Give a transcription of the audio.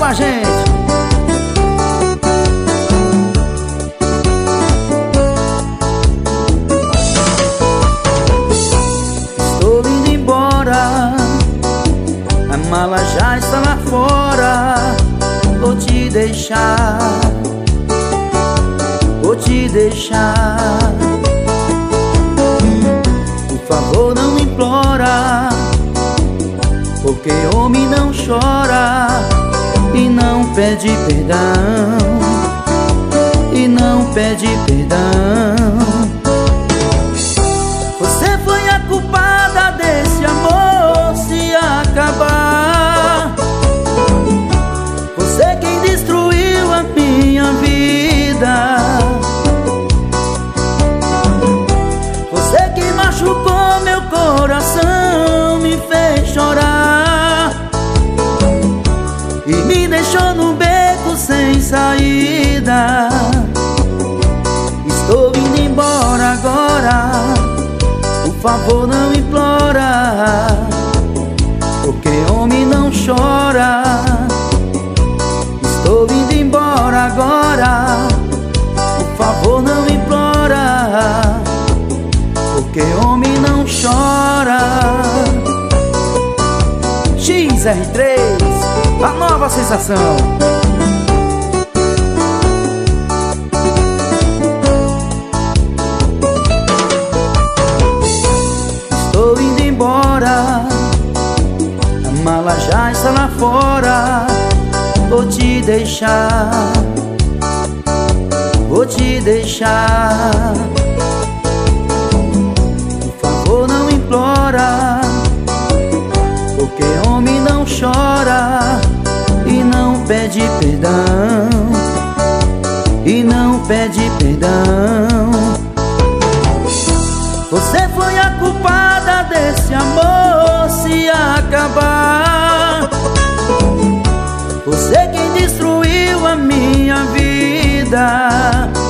a gente. Estou indo embora, a mala já está lá fora. Vou te deixar, vou te deixar. Por favor, não implora, porque homem não chora e não pede perdão, e não pede perdão. Você foi a culpada desse amor se acabar. Você quem destruiu a minha vida. Você quem machucou meu coração, me fez chorar e me deixou num beco sem saída. Estou indo embora agora, por favor não implora, porque homem não chora. Estou indo embora agora, por favor não implora, porque homem não chora. XR3, a nova sensação. Estou indo embora, a mala já está lá fora. Vou te deixar, vou te deixar. Por favor não implora, porque homem não chora e não pede perdão, e não pede perdão. Você foi a culpada desse amor se acabar. Você quem destruiu a minha vida.